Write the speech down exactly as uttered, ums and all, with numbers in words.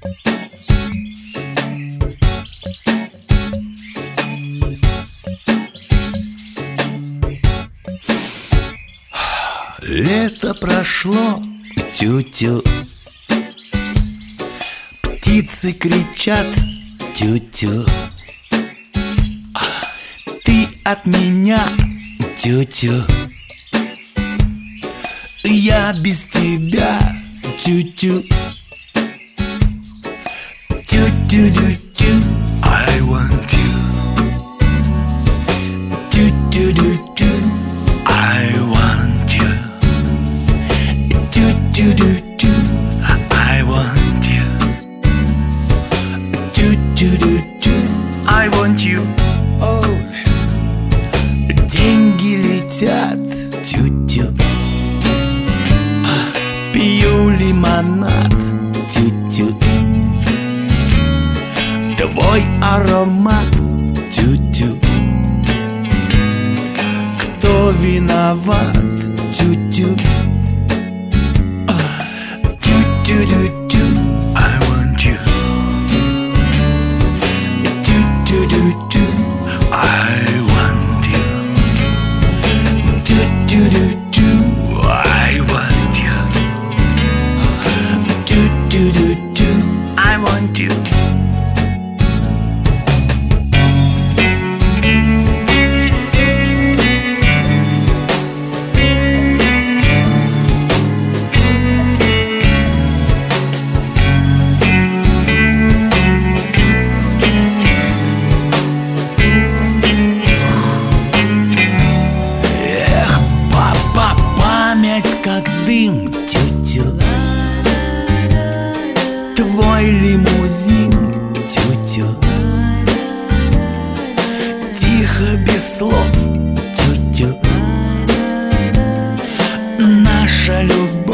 Лето прошло, тю-тю. Птицы кричат, тю-тю. Ты от меня, тю-тю. Я без тебя, тю-тю. Тю-тю-тю-тю. I want you. Тю-тю-тю-тю. I want you. Тю-тю-тю-тю. I want you. Тю-тю-тю-тю. I want you. Деньги летят, тю-тю. Пью лимонад, тю-тю. Твой аромат, тю-тю. Кто виноват, тю-тю. Тю-тю-тю-тю. I want you. Тю-тю-тю-тю. I want you. Тю-тю-тю-тю. I want you. Тю-тю-тю-тю. I want you. Как дым, тю-тю. Твой лимузин, тю-тю. Тихо, без слов, тю-тю. Наша любовь.